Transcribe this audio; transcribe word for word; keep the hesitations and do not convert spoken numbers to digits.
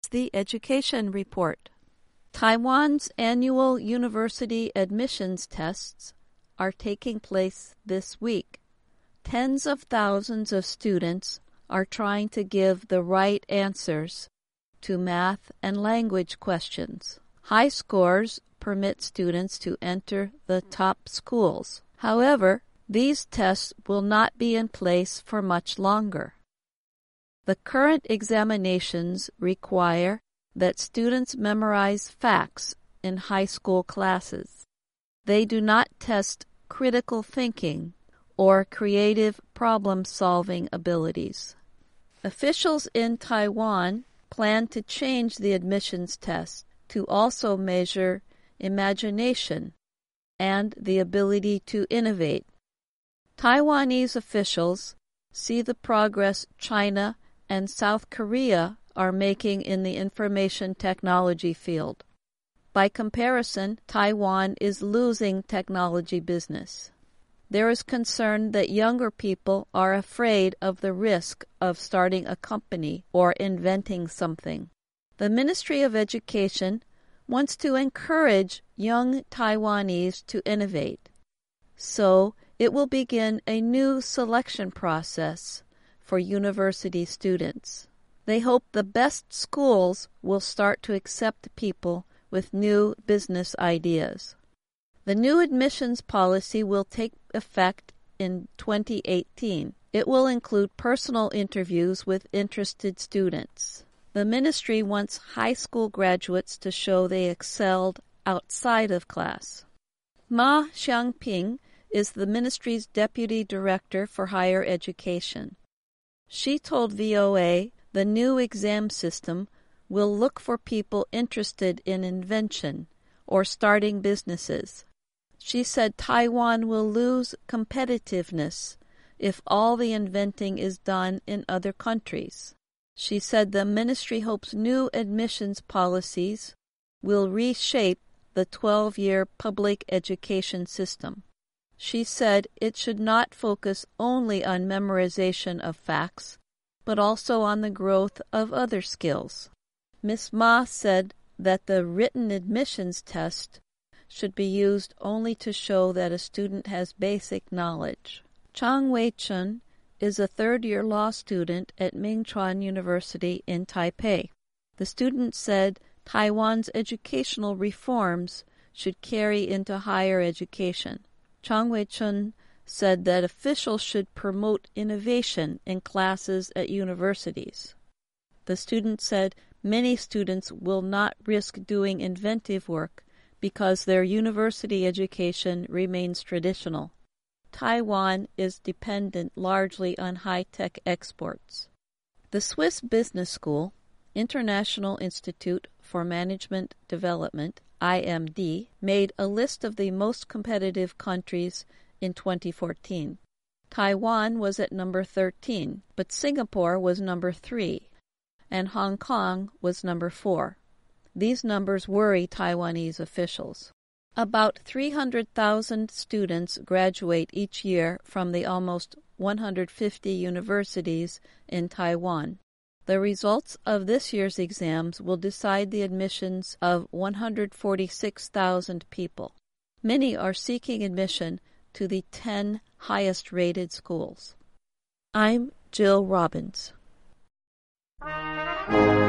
The Education Report. Taiwan's annual university admissions tests are taking place this week. Tens of thousands of students are trying to give the right answers to math and language questions. High scores permit students to enter the top schools. However, these tests will not be in place for much longer. The current examinations require that students memorize facts in high school classes. They do not test critical thinking or creative problem-solving abilities. Officials in Taiwan plan to change the admissions test to also measure imagination and the ability to innovate. Taiwanese officials see the progress China and South Korea are making in the information technology field. By comparison, Taiwan is losing technology business. There is concern that younger people are afraid of the risk of starting a company or inventing something. The Ministry of Education wants to encourage young Taiwanese to innovate, so it will begin a new selection process for university students. They hope the best schools will start to accept people with new business ideas. The new admissions policy will take effect in twenty eighteen. It will include personal interviews with interested students. The ministry wants high school graduates to show they excelled outside of class. Ma Xiangping is the ministry's deputy director for higher education. She told V O A the new exam system will look for people interested in invention or starting businesses. She said Taiwan will lose competitiveness if all the inventing is done in other countries. She said the ministry hopes new admissions policies will reshape the twelve-year public education system. She said it should not focus only on memorization of facts, but also on the growth of other skills. Miz Ma said that the written admissions test should be used only to show that a student has basic knowledge. Chang Wei-chun is a third-year law student at Mingchuan University in Taipei. The student said Taiwan's educational reforms should carry into higher education. Chang Wei-chun said that officials should promote innovation in classes at universities. The student said many students will not risk doing inventive work because their university education remains traditional. Taiwan is dependent largely on high-tech exports. The Swiss Business School, International Institute for Management Development, I M D, made a list of the most competitive countries in twenty fourteen. Taiwan was at number thirteen, but Singapore was number three, and Hong Kong was number four. These numbers worry Taiwanese officials. About three hundred thousand students graduate each year from the almost one hundred fifty universities in Taiwan. The results of this year's exams will decide the admissions of one hundred forty-six thousand people. Many are seeking admission to the ten highest-rated schools. I'm Jill Robbins.